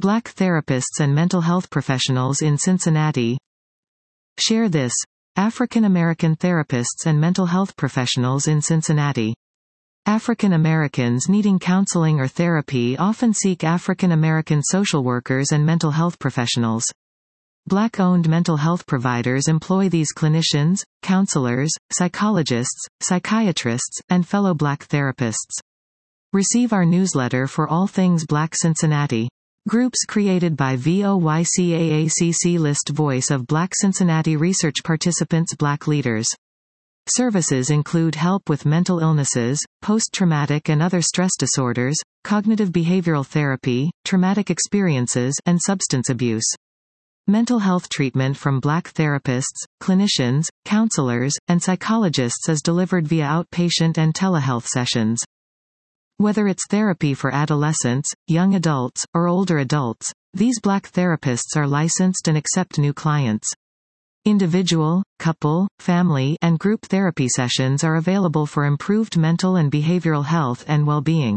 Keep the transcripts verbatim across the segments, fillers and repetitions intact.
Black therapists and mental health professionals in Cincinnati. Share this. African American therapists and mental health professionals in Cincinnati. African Americans needing counseling or therapy often seek African American social workers and mental health professionals. Black-owned mental health providers employ these clinicians, counselors, psychologists, psychiatrists, and fellow Black therapists. Receive our newsletter for all things Black Cincinnati. Groups created by VOYCAACC list Voice of Black Cincinnati Research Participants Black Leaders. Services include help with mental illnesses, post-traumatic and other stress disorders, cognitive behavioral therapy, traumatic experiences, and substance abuse. Mental health treatment from Black therapists, clinicians, counselors, and psychologists is delivered via outpatient and telehealth sessions. Whether it's therapy for adolescents, young adults, or older adults, these Black therapists are licensed and accept new clients. Individual, couple, family, and group therapy sessions are available for improved mental and behavioral health and well-being.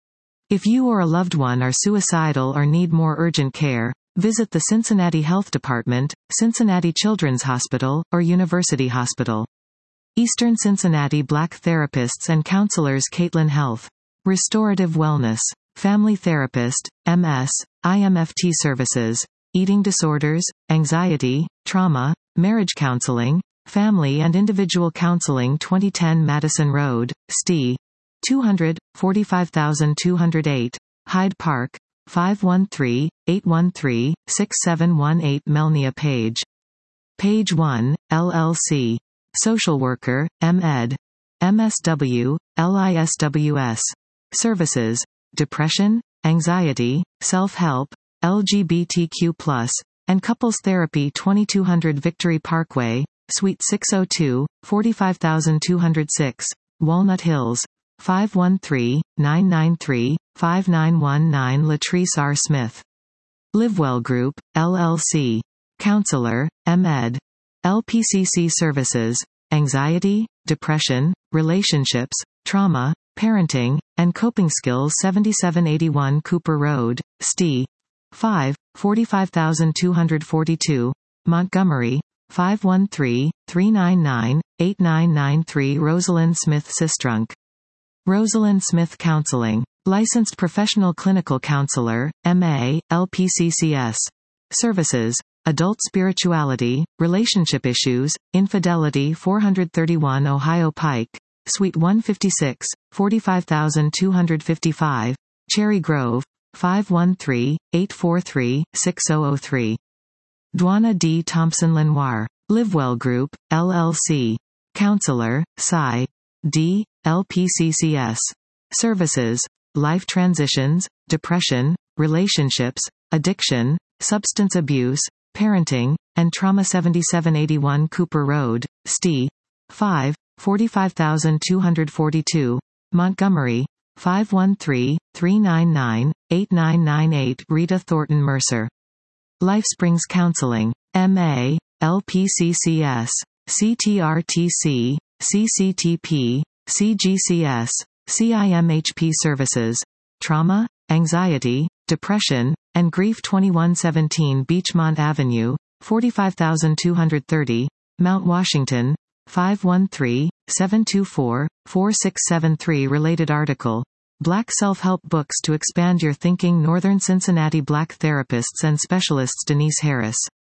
If you or a loved one are suicidal or need more urgent care, visit the Cincinnati Health Department, Cincinnati Children's Hospital, or University Hospital. Eastern Cincinnati Black Therapists and Counselors Caitlin Health. Restorative Wellness. Family Therapist, M S, I M F T Services. Eating disorders, anxiety, trauma, marriage counseling, family and individual counseling twenty ten Madison Road, S T E. two hundred, forty-five thousand two hundred eight, Hyde Park, five one three, eight one three, six seven one eight Melnia Page. Page one, L L C. Social Worker, M Ed. M S W, L I S W S. Services, Depression, Anxiety, Self-Help, L G B T Q plus, and Couples Therapy twenty-two hundred Victory Parkway, Suite six oh two, forty-five thousand two hundred six, Walnut Hills, five one three, nine nine three, five nine one nine Latrice R. Smith. Livewell Group, L L C. Counselor, M Ed. L P C C Services, Anxiety, Depression, Relationships, Trauma, Parenting, and Coping Skills seventy-seven eighty-one Cooper Road, S T E. five, forty-five thousand two hundred forty-two, Montgomery, five one three, three nine nine, eight nine nine three Rosalind Smith Sistrunk. Rosalind Smith Counseling. Licensed Professional Clinical Counselor, M A, L P C C S. Services, Adult Spirituality, Relationship Issues, Infidelity four thirty-one Ohio Pike, Suite one fifty-six, forty-five thousand two hundred fifty-five, Cherry Grove, five one three, eight four three, six zero zero three. Dwana D. Thompson Lenoir. Livewell Group, L L C. Counselor, Psy. D. L P C C S. Services, Life Transitions, Depression, Relationships, Addiction, Substance Abuse, Parenting, and Trauma seventy-seven eighty-one Cooper Road, S T E. five, forty-five thousand two hundred forty-two, Montgomery, five one three, three nine nine, eight nine nine eight Rita Thornton Mercer. LifeSprings Counseling, M A, L P C C S, C T R T C, C C T P, C G C S, C I M H P Services, Trauma, Anxiety, Depression, and Grief twenty-one seventeen Beachmont Avenue, forty-five thousand two hundred thirty, Mount Washington, five one three, seven two four, four six seven three Related article, Black Self-Help Books to Expand Your Thinking. Northern Cincinnati Black Therapists and Specialists Denise Harris.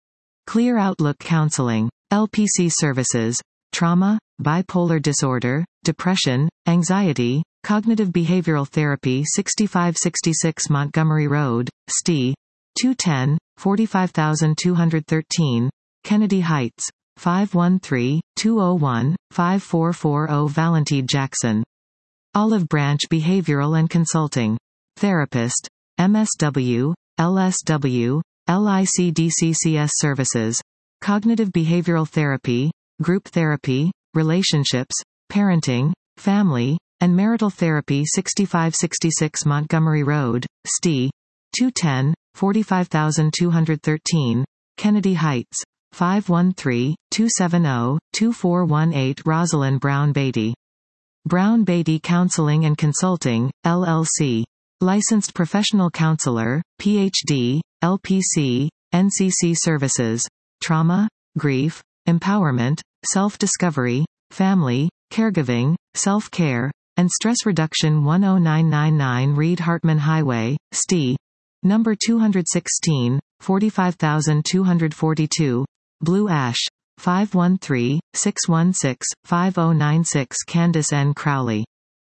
Clear Outlook Counseling. L P C Services, Trauma, Bipolar Disorder, Depression, Anxiety, Cognitive Behavioral Therapy sixty-five sixty-six Montgomery Road, S T E. two ten, forty-five thousand two hundred thirteen, Kennedy Heights, five one three, two zero one, five four four zero Valentine Jackson. Olive Branch Behavioral and Consulting. Therapist, M S W, L S W, L I C D C C S Services, Cognitive Behavioral Therapy, Group Therapy, Relationships, Parenting, Family, and Marital Therapy sixty-five sixty-six Montgomery Road, S T E. two ten, forty-five thousand two hundred thirteen, Kennedy Heights, five one three, two seven zero, two four one eight Rosalind Brown Beatty. Brown Beatty Counseling and Consulting, L L C. Licensed Professional Counselor, P H D, L P C, N C C Services, Trauma, Grief, Empowerment, Self-Discovery, Family, Caregiving, Self-Care, and Stress Reduction one oh nine nine nine Reed-Hartman Highway, S T I. Number two hundred sixteen, forty-five thousand two hundred forty-two, Blue Ash, five one three, six one six, five oh nine six Candice N. Crowley.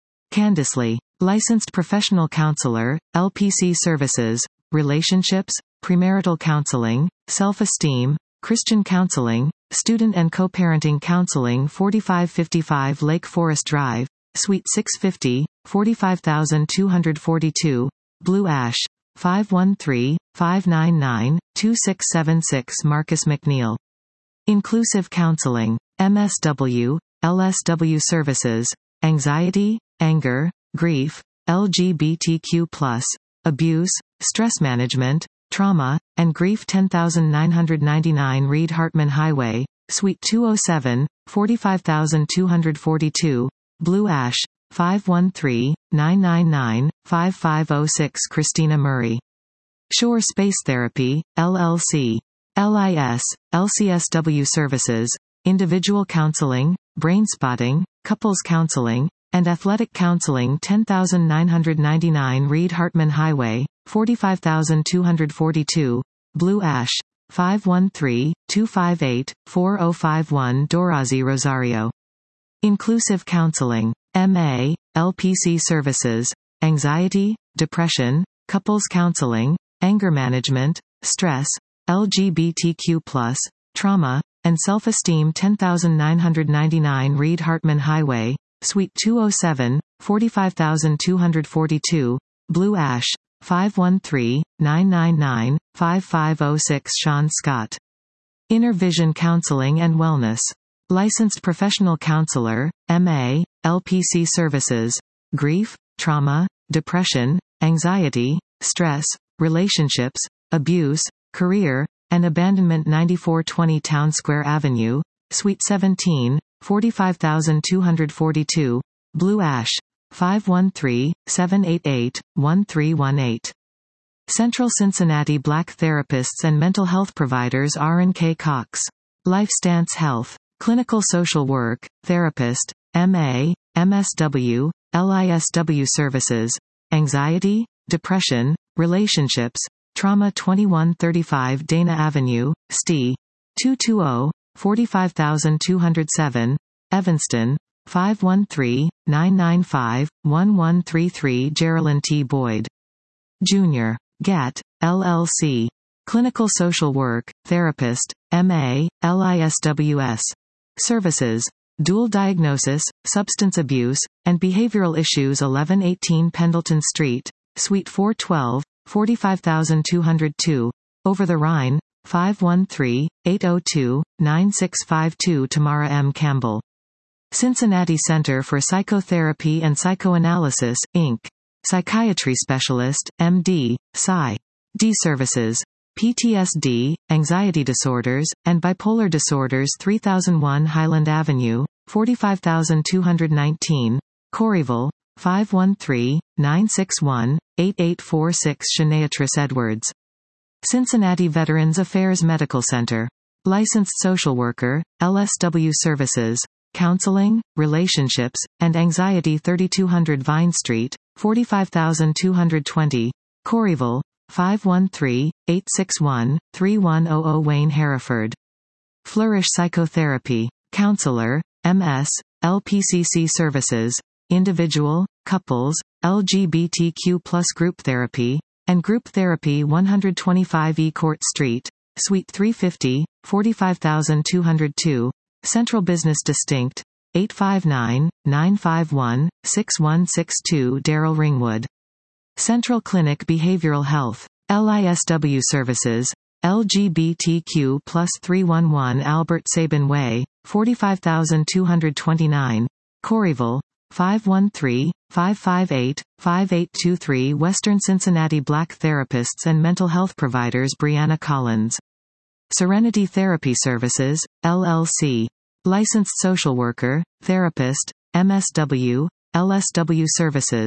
Candice Licensed Professional Counselor, L P C Services, Relationships, Premarital Counseling, Self-Esteem, Christian Counseling, Student and Co-Parenting Counseling forty-five fifty-five Lake Forest Drive, Suite six fifty, forty-five thousand two hundred forty-two, Blue Ash, five one three, five nine nine, two six seven six Marcus McNeil. Inclusive Counseling, M S W, L S W Services, Anxiety, Anger, Grief, L G B T Q plus, Abuse, Stress Management, Trauma, and Grief ten thousand nine hundred ninety-nine Reed-Hartman Highway, Suite two oh seven, forty-five thousand two hundred forty-two, Blue Ash, five one three, nine nine nine, five five oh six Christina Murray. Shore Space Therapy, L L C. L I S, L C S W Services, Individual Counseling, Brain Spotting, Couples Counseling, and Athletic Counseling ten thousand nine hundred ninety-nine Reed-Hartman Highway, forty-five thousand two hundred forty-two, Blue Ash, five one three, two five eight, four oh five one Dorazi Rosario. Inclusive Counseling, M A, L P C Services, Anxiety, Depression, Couples Counseling, Anger Management, Stress, L G B T Q plus, Trauma, and Self-Esteem ten thousand nine hundred ninety-nine Reed-Hartman Highway, Suite two oh seven, forty-five thousand two hundred forty-two, Blue Ash, five one three, nine nine nine, five five oh six Sean Scott. Inner Vision Counseling and Wellness. Licensed Professional Counselor, M A, L P C Services, Grief, Trauma, Depression, Anxiety, Stress, Relationships, Abuse, Career, and Abandonment ninety-four twenty Town Square Avenue, Suite seventeen, forty-five thousand two hundred forty-two, Blue Ash, five one three, seven eight eight, one three one eight. Central Cincinnati Black Therapists and Mental Health Providers R and K Cox. LifeStance Health. Clinical Social Work, Therapist, M A, M S W, L I S W Services, Anxiety, Depression, Relationships, Trauma twenty-one thirty-five Dana Avenue, S T I. two two zero, forty-five thousand two hundred seven, Evanston, five one three, nine nine five, one one three three Geraldine T. Boyd. Junior. G A T, L L C. Clinical Social Work, Therapist, M A, L I S W S. Services, Dual Diagnosis, Substance Abuse, and Behavioral Issues eleven eighteen Pendleton Street, Suite four twelve, forty-five thousand two hundred two, Over the Rhine, five one three, eight oh two, nine six five two Tamara M. Campbell. Cincinnati Center for Psychotherapy and Psychoanalysis, Incorporated. Psychiatry Specialist, M D, Psy. D Services, P T S D, Anxiety Disorders, and Bipolar Disorders three thousand one Highland Avenue, forty-five thousand two hundred nineteen, Corryville, five one three, nine six one, eight eight four six Shaneatrice Edwards. Cincinnati Veterans Affairs Medical Center. Licensed Social Worker, L S W Services, Counseling, Relationships, and Anxiety thirty-two hundred Vine Street, forty-five thousand two hundred twenty, Corryville, five one three, eight six one, three one zero zero Wayne Hereford. Flourish Psychotherapy, Counselor, M S, L P C C Services, Individual, Couples, L G B T Q plus Group Therapy, and Group Therapy one twenty-five E Court Street, Suite three fifty, forty-five thousand two hundred two, Central Business Distinct, eight five nine, nine five one, six one six two Darrell Ringwood. Central Clinic Behavioral Health, L I S W Services, L G B T Q plus three one one Albert Sabin Way, forty-five thousand two hundred twenty-nine, Corryville, five one three, five five eight, five eight two three Western Cincinnati Black Therapists and Mental Health Providers Brianna Collins. Serenity Therapy Services, L L C. Licensed Social Worker, Therapist, M S W, L S W Services,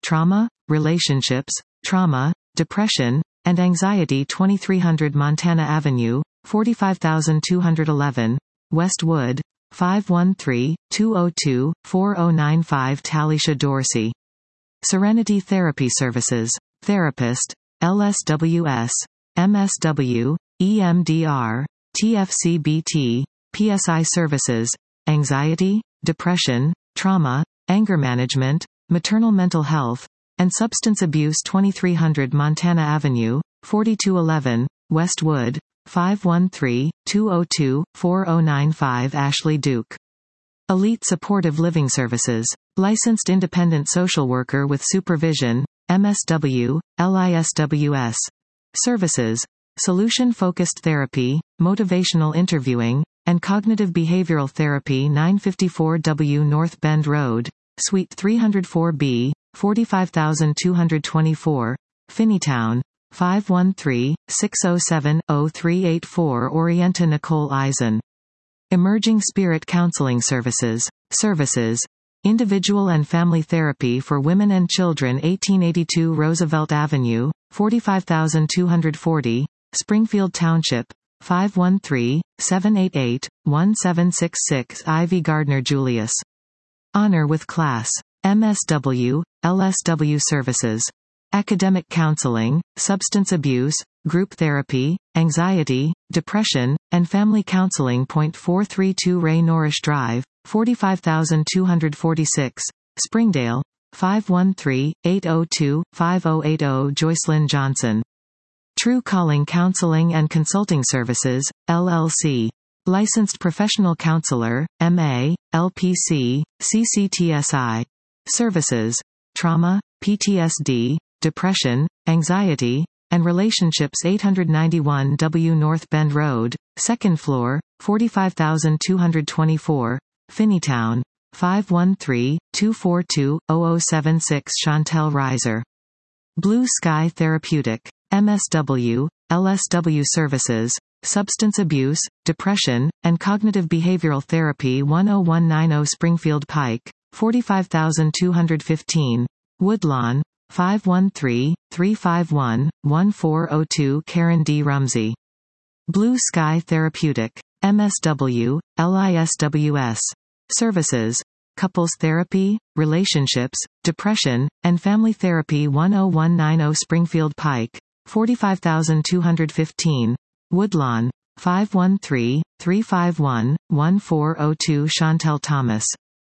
trauma, relationships, trauma, depression, and anxiety. twenty-three hundred Montana Avenue, forty-five thousand two hundred eleven, Westwood, five one three, two zero two, four zero nine five. Talisha Dorsey. Serenity Therapy Services. Therapist, L S W S, M S W, E M D R, T F C B T, P S I Services, Anxiety, Depression, Trauma, Anger Management, Maternal Mental Health, and Substance Abuse. twenty-three hundred Montana Avenue, forty-two eleven, Westwood, five one three, two zero two, four zero nine five. Ashley Duke. Elite Supportive Living Services. Licensed Independent Social Worker with Supervision, M S W, L I S W S. Services, Solution-Focused Therapy, Motivational Interviewing, and Cognitive Behavioral Therapy. Nine fifty-four W North Bend Road, Suite three oh four B, forty-five thousand two hundred twenty-four, Finneytown, five one three, six zero seven, zero three eight four. Orienta Nicole Eisen. Emerging Spirit Counseling Services. Services, Individual and Family Therapy for Women and Children. eighteen eighty-two Roosevelt Avenue, forty-five thousand two hundred forty, Springfield Township, five one three, seven eight eight, one seven six six. Ivy Gardner Julius. Honor with Class. M S W, L S W Services. Academic Counseling, Substance Abuse, Group Therapy, Anxiety, Depression, and Family Counseling. Point four three two Ray Norrish Drive, forty-five thousand two hundred forty-six, Springdale, five one three, eight zero two, five zero eight zero. Joycelyn Johnson. True Calling Counseling and Consulting Services, L L C. Licensed Professional Counselor, M A, L P C, C C T S I. Services, Trauma, P T S D, Depression, Anxiety, and Relationships. eight ninety-one W North Bend Road, second floor, forty-five thousand two hundred twenty-four, Finneytown, five one three, two four two, zero zero seven six. Chantel Reiser. Blue Sky Therapeutic. M S W, L S W Services, Substance Abuse, Depression, and Cognitive Behavioral Therapy. one oh one ninety Springfield Pike, forty-five thousand two hundred fifteen, Woodlawn, five one three, three five one, one four zero two. Karen D. Rumsey. Blue Sky Therapeutic. M S W, L I S W S. Services, Couples Therapy, Relationships, Depression, and Family Therapy. one oh one ninety Springfield Pike, forty-five thousand two hundred fifteen, Woodlawn, five one three, three five one, one four zero two. Chantel Thomas.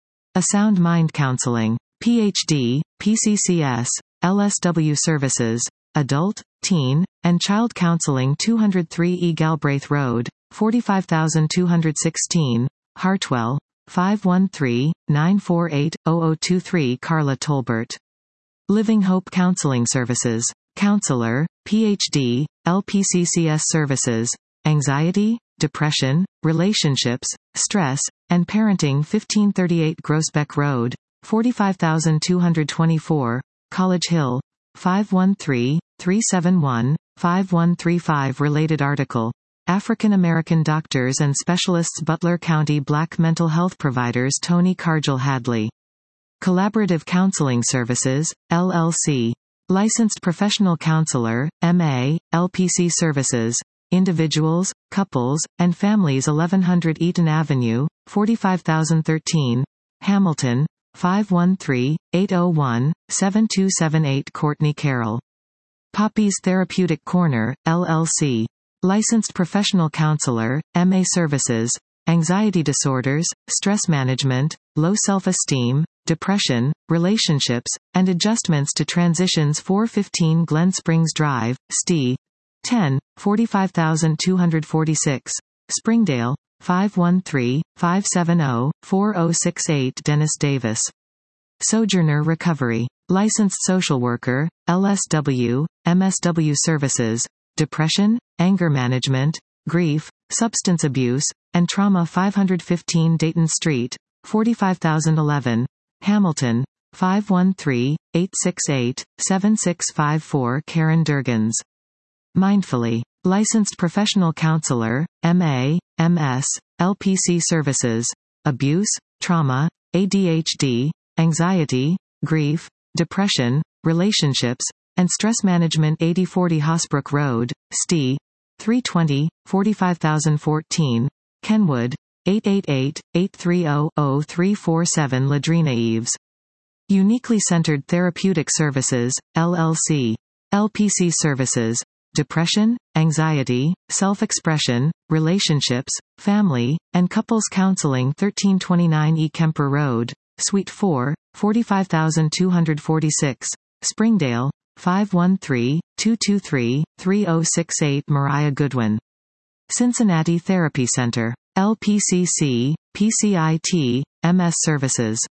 A Sound Mind Counseling, P H D, P C C S, L S W Services, Adult, Teen, and Child Counseling. two oh three E Galbraith Road, forty-five thousand two hundred sixteen, Hartwell, five one three, nine four eight, zero zero two three. Carla Tolbert. Living Hope Counseling Services, Counselor, P H D, L P C C S Services, Anxiety, Depression, Relationships, Stress, and Parenting. fifteen thirty-eight Groesbeck Road, forty-five thousand two hundred twenty-four, College Hill, five one three, three seven one, five one three five. Related article. African American Doctors and Specialists. Butler County Black Mental Health Providers. Tony Cargill Hadley. Collaborative Counseling Services, L L C. Licensed Professional Counselor, M A, L P C Services, Individuals, Couples, and Families. eleven hundred Eaton Avenue, forty-five thousand thirteen, Hamilton, five one three, eight zero one, seven two seven eight. Courtney Carroll. Poppies Therapeutic Corner, L L C. Licensed Professional Counselor, M A Services, Anxiety Disorders, Stress Management, Low Self-Esteem, Depression, Relationships, and Adjustments to Transitions. four fifteen Glen Springs Drive, S T. ten, forty-five thousand two hundred forty-six, Springdale, five one three, five seven zero, four zero six eight. Dennis Davis. Sojourner Recovery. Licensed Social Worker, L S W, M S W Services, Depression, Anger Management, Grief, Substance Abuse, and Trauma. five fifteen Dayton Street, forty-five thousand eleven, Hamilton, five one three, eight six eight, seven six five four. Karen Durgans. Mindfully. Licensed Professional Counselor, M A, M S, L P C Services, Abuse, Trauma, A D H D, Anxiety, Grief, depression, relationships, and stress management. Eighty forty Hosbrook Road, Ste. three twenty, forty-five thousand fourteen, Kenwood, eight eight eight, eight three zero, zero three four seven. Ladrina Eves. Uniquely Centered Therapeutic Services, L L C. L P C Services. Depression, anxiety, self-expression, relationships, family, and couples counseling. Thirteen twenty-nine E Kemper Road, Suite four, forty-five thousand two hundred forty-six, Springdale, five one three, two two three, three zero six eight. Mariah Goodwin. Cincinnati Therapy Center. L P C C, P C I T, M S Services.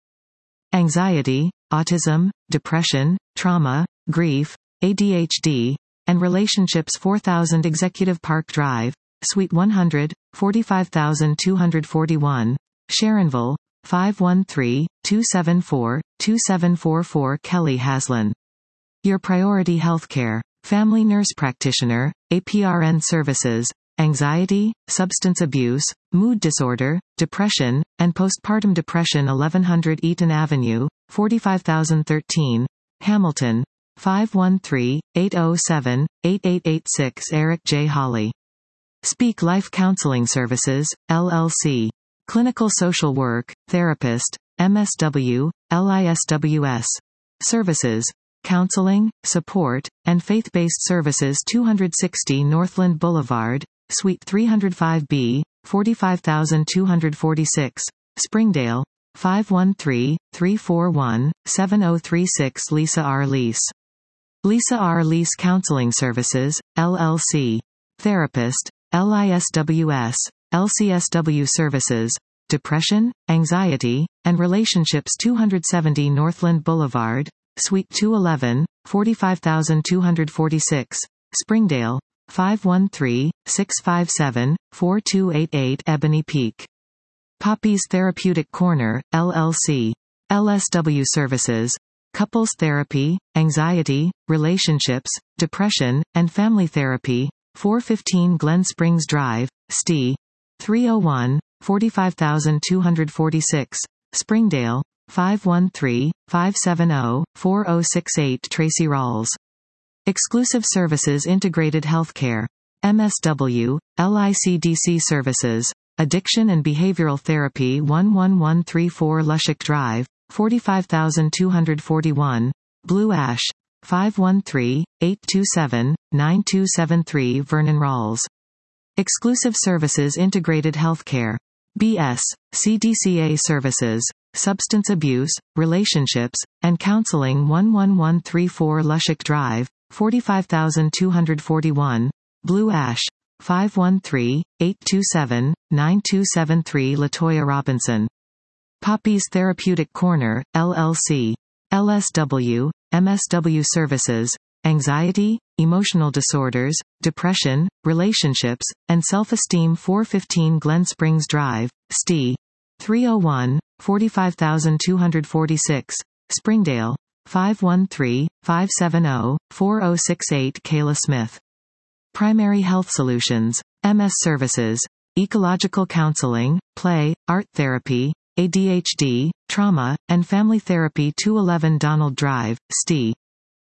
Anxiety, autism, depression, trauma, grief, A D H D, and relationships. Four thousand Executive Park Drive, Suite one hundred, forty-five thousand two hundred forty-one, Sharonville, five one three, two seven four, two seven four four. Kelly Haslan. Your Priority Healthcare. Family Nurse Practitioner, A P R N Services. Anxiety, substance abuse, mood disorder, depression, and postpartum depression. eleven hundred Eaton Avenue, forty-five thousand thirteen, Hamilton, five one three, eight zero seven, eight eight eight six. Eric J. Hawley. Speak Life Counseling Services, L L C. Clinical Social Work, Therapist, M S W, L I S W S. Services. Counseling, Support, and Faith-Based Services. Two sixty Northland Boulevard, Suite three oh five B, forty-five thousand two hundred forty-six, Springdale, five one three, three four one, seven zero three six. Lisa R. Lease. Lisa R. Lease Counseling Services, L L C. Therapist, L I S W S, L C S W Services. Depression, Anxiety, and Relationships. Two seventy Northland Boulevard, Suite two eleven, forty-five thousand two hundred forty-six, Springdale, five one three, six five seven, four two eight eight. Ebony Peak. Poppies Therapeutic Corner, L L C. L S W Services. Couples Therapy, Anxiety, Relationships, Depression, and Family Therapy. four fifteen Glen Springs Drive, Ste. three oh one, forty-five thousand two hundred forty-six, Springdale, five one three, five seven zero, four zero six eight. Tracy Rawls. Exclusive Services Integrated Healthcare. M S W, L I C D C Services. Addiction and Behavioral Therapy. one one one three four Lushick Drive, forty-five thousand two hundred forty-one, Blue Ash, five one three, eight two seven, nine two seven three. Vernon Rawls. Exclusive Services Integrated Healthcare. B S, C D C A Services. Substance Abuse, Relationships, and Counseling. one one one three four Lushick Drive, forty-five thousand two hundred forty-one, Blue Ash, five one three, eight two seven, nine two seven three. Latoya Robinson. Poppies Therapeutic Corner, L L C. L S W, M S W Services. Anxiety, Emotional Disorders, Depression, Relationships, and Self-Esteem. four fifteen Glen Springs Drive, Ste. three oh one, forty-five thousand two hundred forty-six, Springdale, five one three, five seven zero, four zero six eight. Kayla Smith. Primary Health Solutions, M S Services. Ecological Counseling, Play, Art Therapy, A D H D, Trauma, and Family Therapy. two eleven Donald Drive, Ste.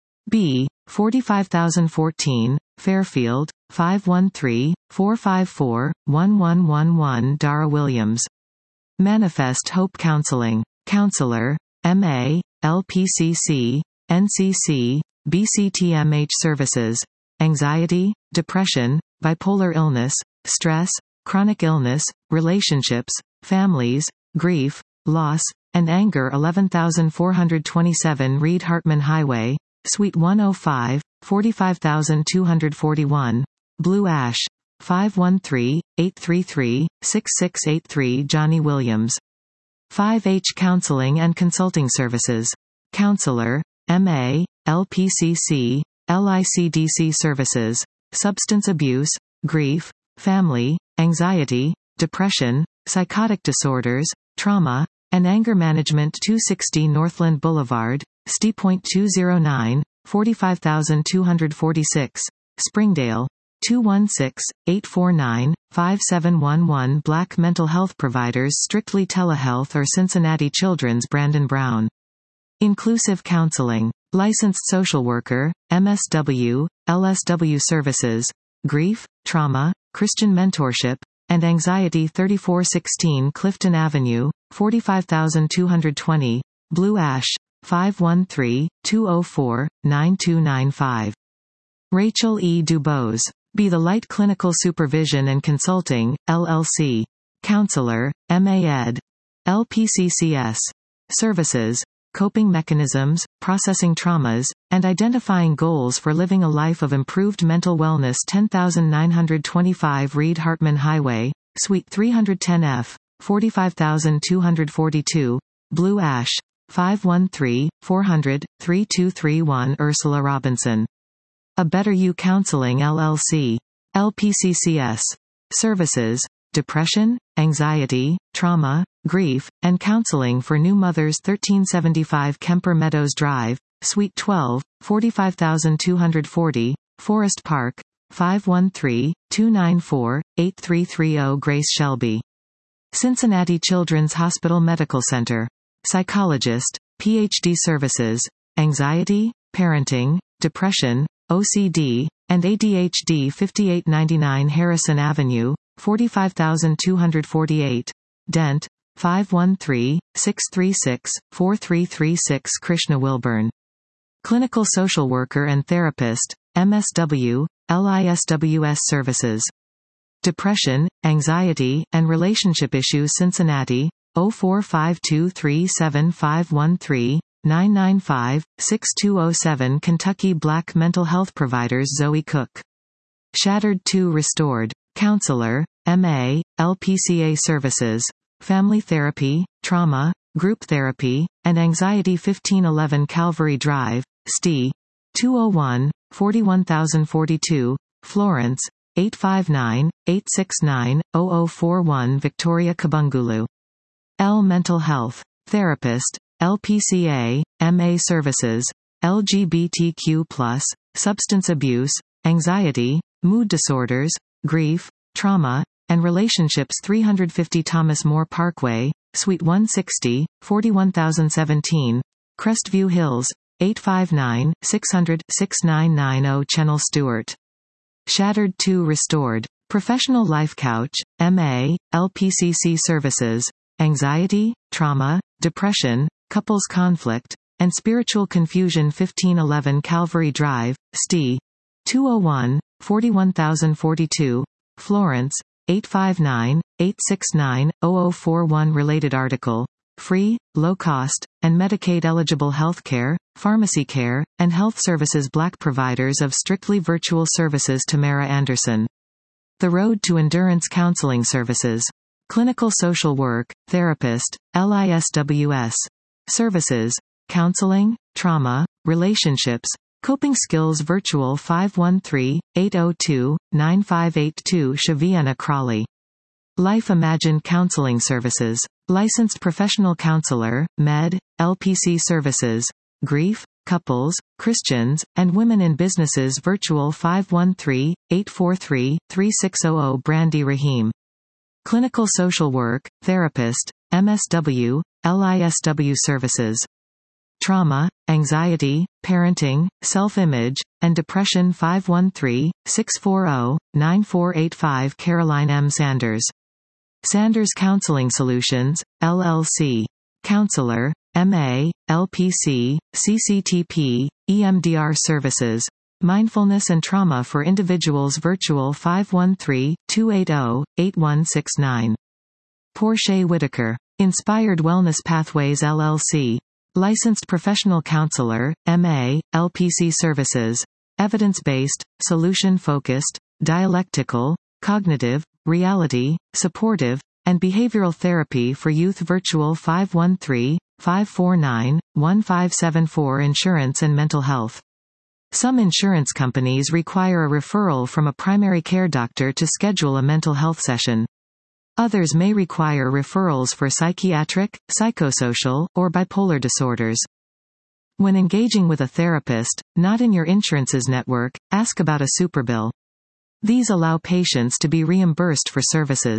B. forty-five thousand fourteen, Fairfield, five one three, four five four, one one one one. Dara Williams. Manifest Hope Counseling. Counselor, M A, L P C C, N C C, B C T M H Services. Anxiety, Depression, Bipolar Illness, Stress, Chronic Illness, Relationships, Families, Grief, Loss, and Anger. eleven thousand four hundred twenty-seven Reed Hartman Highway, Suite one oh five, forty-five thousand two hundred forty-one, Blue Ash, five one three, eight three three, six six eight three. Johnny Williams. five H Counseling and Consulting Services. Counselor, M A, L P C C, L I C D C Services. Substance Abuse, Grief, Family, Anxiety, Depression, Psychotic Disorders, Trauma, and Anger Management. two sixty Northland Boulevard, Ste. two oh nine, forty-five thousand two hundred forty-six, Springdale, two one six, eight four nine, five seven one one. Black Mental Health Providers. Strictly Telehealth or Cincinnati Children's. Brandon Brown. Inclusive counseling. Licensed social worker, M S W, L S W services, grief, trauma, Christian mentorship, and anxiety. thirty-four sixteen Clifton Avenue, forty-five thousand two hundred twenty, Blue Ash, five one three, two zero four, nine two nine five. Rachel E. Dubose. Be the Light Clinical Supervision and Consulting, L L C. Counselor, M A Ed. L P C C S. Services, coping mechanisms, processing traumas, and identifying goals for living a life of improved mental wellness. ten thousand nine hundred twenty-five Reed Hartman Highway, Suite three ten F, forty-five thousand two hundred forty-two, Blue Ash, five one three, four hundred, three two three one. Ursula Robinson. A Better You Counseling L L C. L P C C S. Services, depression, anxiety, trauma, grief, and counseling for new mothers. thirteen seventy-five Kemper Meadows Drive, Suite twelve, forty-five thousand two hundred forty, Forest Park, five one three, two nine four, eight three three zero. Grace Shelby. Cincinnati Children's Hospital Medical Center. Psychologist, P H D services, anxiety, parenting, depression, O C D, and A D H D. fifty-eight ninety-nine Harrison Avenue, forty-five thousand two hundred forty-eight, Dent, five one three, six three six, four three three six. Krishna Wilburn. Clinical social worker and therapist, M S W, L I S W S services. Depression, anxiety, and relationship issues. Cincinnati, zero four five two three seven five one three, nine nine five, six two zero seven. Kentucky Black Mental Health Providers. Zoe Cook. Shattered two Restored. Counselor, M A, L P C A services, family therapy, trauma, group therapy, and anxiety. fifteen eleven Calvary Drive, S T, two oh one, forty-one thousand forty-two, Florence, eight five nine, eight six nine, zero zero four one. Victoria Kabungulu. L Mental Health. Therapist, L P C A, M A services, L G B T Q plus, substance abuse, anxiety, mood disorders, grief, trauma, and relationships. three fifty Thomas More Parkway, Suite one sixty, forty-one thousand seventeen, Crestview Hills, eight five nine, six hundred, six nine nine zero. Channel Stewart. Shattered two Restored. Professional Life Couch, M A, L P C C services, anxiety, trauma, depression, couples conflict, and spiritual confusion. fifteen eleven Calvary Drive, S T, two oh one, forty-one thousand forty-two, Florence, eight five nine, eight six nine, zero zero four one. Related article. Free, low-cost, and Medicaid-eligible healthcare, pharmacy care, and health services. Black providers of strictly virtual services. Tamara Anderson. The Road to Endurance Counseling Services. Clinical social work, therapist, L I S W S. Services, counseling, trauma, relationships, coping skills. Virtual. five one three, eight zero two, nine five eight two. Shaviana Crawley. Life Imagined Counseling Services. Licensed professional counselor, Med, L P C services, grief, couples, Christians, and women in businesses. Virtual. five one three, eight four three, three six zero zero. Brandy Rahim. Clinical social work, therapist, M S W, L I S W services. Trauma, anxiety, parenting, self-image, and depression. five one three, six four zero, nine four eight five. Caroline M. Sanders. Sanders Counseling Solutions, L L C. Counselor, M A, L P C, C C T P, E M D R services. Mindfulness and Trauma for Individuals. Virtual. five one three, two eight zero, eight one six nine. Portia Whitaker. Inspired Wellness Pathways L L C. Licensed professional counselor, M A, L P C services. Evidence-based, solution-focused, dialectical, cognitive, reality, supportive, and behavioral therapy for youth. Virtual. five one three, five four nine, one five seven four. Insurance and mental health. Some insurance companies require a referral from a primary care doctor to schedule a mental health session. Others may require referrals for psychiatric, psychosocial, or bipolar disorders. When engaging with a therapist, not in your insurance's network, ask about a superbill. These allow patients to be reimbursed for services.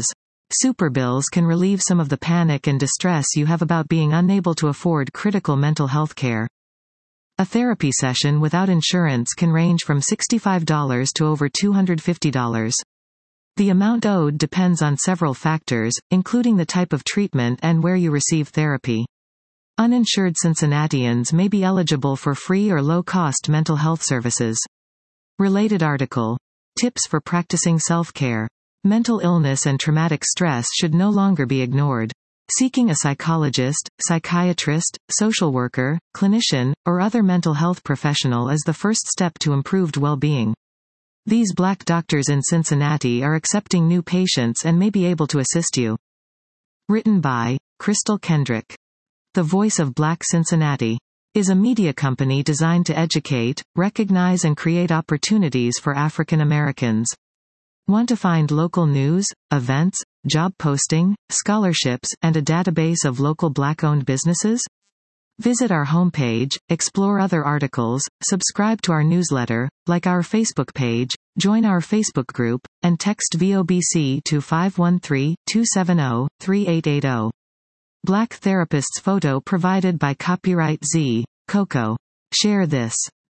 Superbills can relieve some of the panic and distress you have about being unable to afford critical mental health care. A therapy session without insurance can range from sixty-five dollars to over two hundred fifty dollars. The amount owed depends on several factors, including the type of treatment and where you receive therapy. Uninsured Cincinnatians may be eligible for free or low-cost mental health services. Related article. Tips for practicing self-care. Mental illness and traumatic stress should no longer be ignored. Seeking a psychologist, psychiatrist, social worker, clinician, or other mental health professional is the first step to improved well-being. These Black doctors in Cincinnati are accepting new patients and may be able to assist you. Written by Crystal Kendrick. The Voice of Black Cincinnati is a media company designed to educate, recognize and create opportunities for African Americans. Want to find local news, events, job posting, scholarships, and a database of local Black-owned businesses? Visit our homepage, explore other articles, subscribe to our newsletter, like our Facebook page, join our Facebook group, and text V O B C to five one three, two seven zero, three eight eight zero. Black Therapist's photo provided by Copyright Z. Coco. Share this.